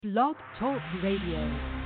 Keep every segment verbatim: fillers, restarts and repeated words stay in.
Blog Talk Radio.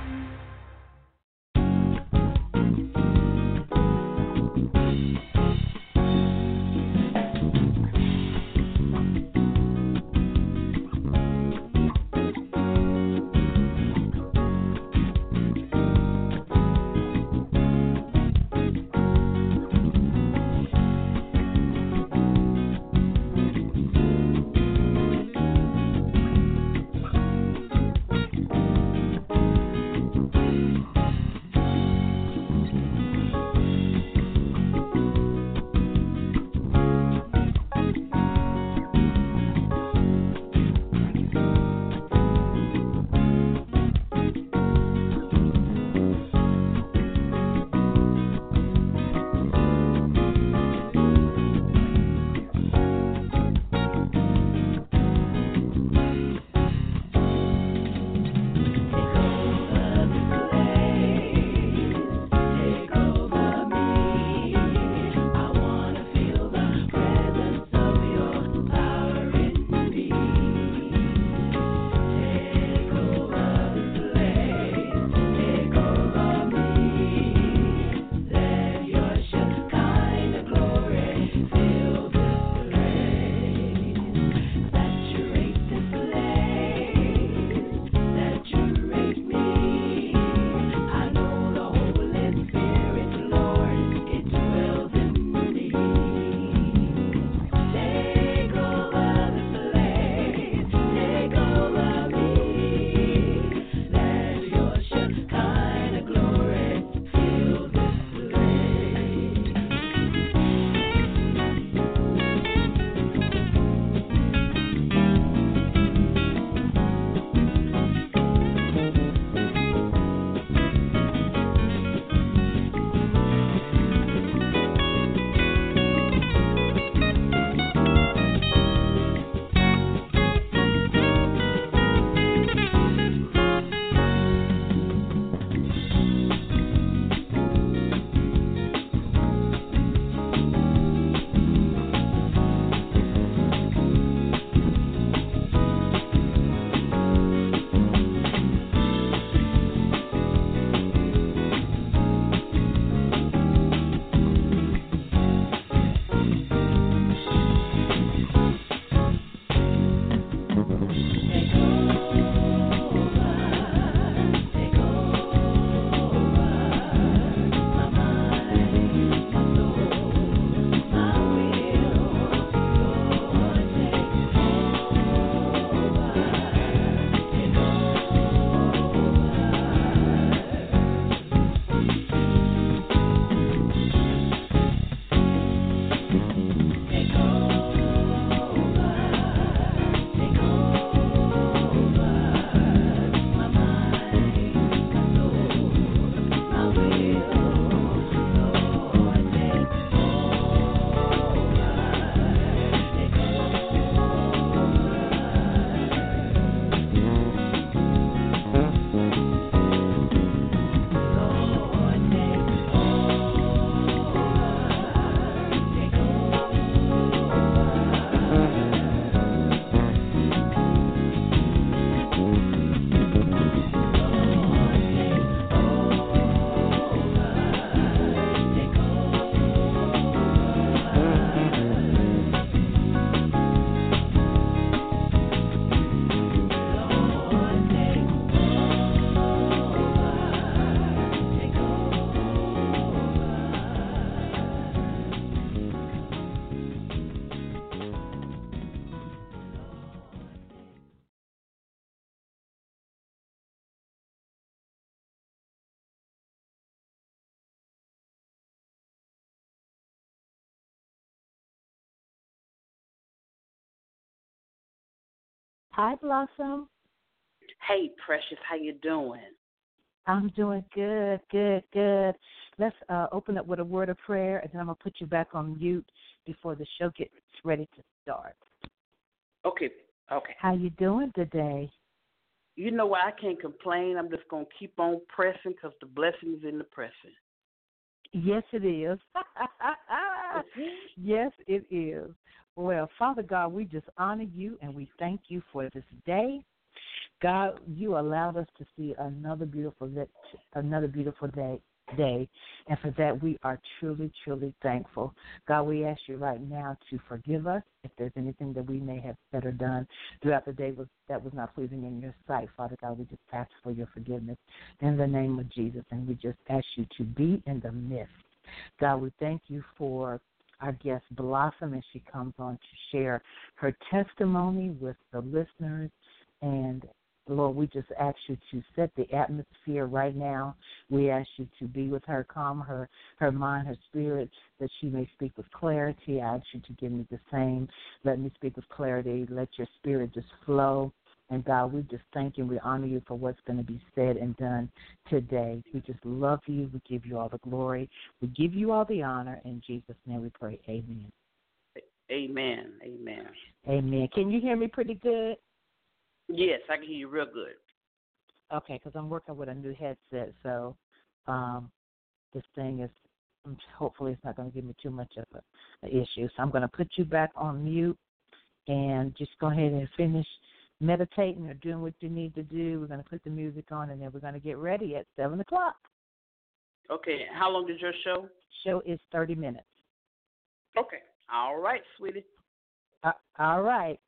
Hi, Blossom. Hey, Precious, how you doing? I'm doing good, good, good. Let's uh, open up with a word of prayer, and then I'm going to put you back on mute before the show gets ready to start. Okay, okay. How you doing today? You know what? I can't complain. I'm just going to keep on pressing because the blessing is in the pressing. Yes, it is. Yes, it is. Well, Father God, we just honor you and we thank you for this day. God, you allowed us to see another beautiful day, another beautiful day. Day, and for that we are truly, truly thankful. God, we ask you right now to forgive us if there's anything that we may have said or done throughout the day was, that was not pleasing in your sight. Father God, we just ask for your forgiveness in the name of Jesus, and we just ask you to be in the midst. God, we thank you for our guest Blossom as she comes on to share her testimony with the listeners. And Lord, we just ask you to set the atmosphere right now. We ask you to be with her, calm her, her mind, her spirit, that she may speak with clarity. I ask you to give me the same. Let me speak with clarity. Let your spirit just flow. And God, we just thank you and we honor you for what's going to be said and done today. We just love you. We give you all the glory. We give you all the honor. In Jesus' name we pray. Amen. Amen. Amen. Amen. Can you hear me pretty good? Yes, I can hear you real good. Okay, because I'm working with a new headset, so um, this thing is, hopefully it's not going to give me too much of an issue. So I'm going to put you back on mute and just go ahead and finish meditating or doing what you need to do. We're going to put the music on, and then we're going to get ready at seven o'clock. Okay, how long is your show? Show is thirty minutes. Okay, all right, sweetie. Uh, all right.